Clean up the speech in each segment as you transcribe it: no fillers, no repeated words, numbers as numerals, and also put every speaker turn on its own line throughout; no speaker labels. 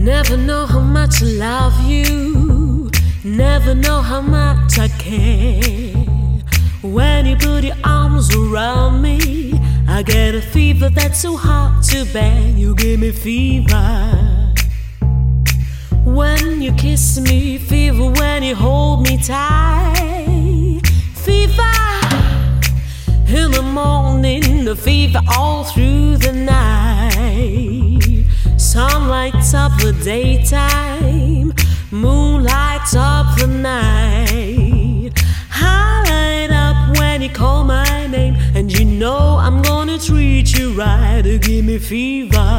Never know how much I love you, never know how much I care. When you put your arms around me, I get a fever that's so hard to bear. You give me fever when you kiss me, fever when you hold me tight. Fever in the morning, the fever all through the night. Sun lights up the daytime, moon lights up the night. I light up when you call my name, and you know I'm gonna treat you right. You give me fever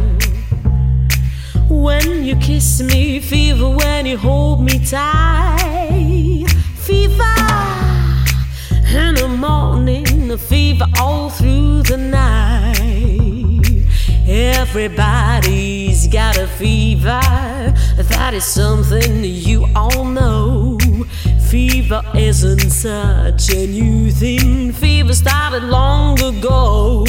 when you kiss me, fever when you hold me tight. Fever in the morning, the fever all through the night. Everybody's got a fever, that is something you all know. Fever isn't such a new thing, fever started long ago.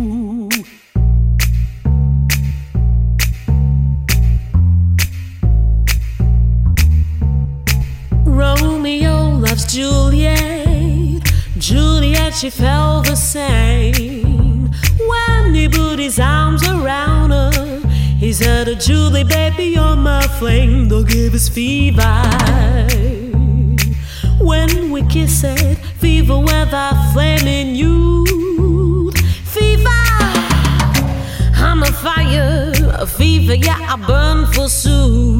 Romeo loves Juliet, Juliet, she felt the same. When he put his arms around her, he said, Julie, baby, you're my flame. They'll give us fever when we kiss it, fever with our flaming youth. Fever, I'm a fire, a fever, yeah, I burn forsooth.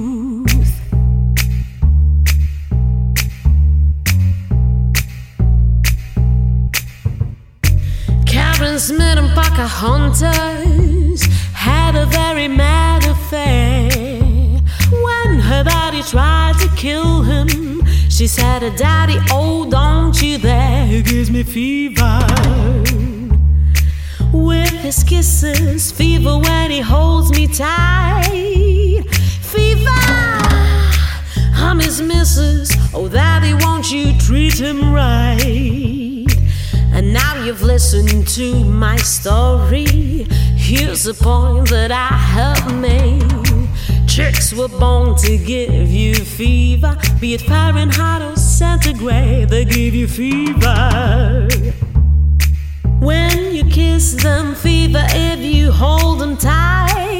Karen Smith and Pocahontas had a very mad affair. When her daddy tried to kill him, she said, Daddy, oh, don't you dare. He gives me fever with his kisses, fever when he holds me tight. Fever, I'm his missus, oh, Daddy, won't you treat him right? And now you've listened to my story. Here's the point that I have made. Chicks were born to give you fever, be it Fahrenheit or centigrade, they give you fever. When you kiss them, fever if you hold them tight.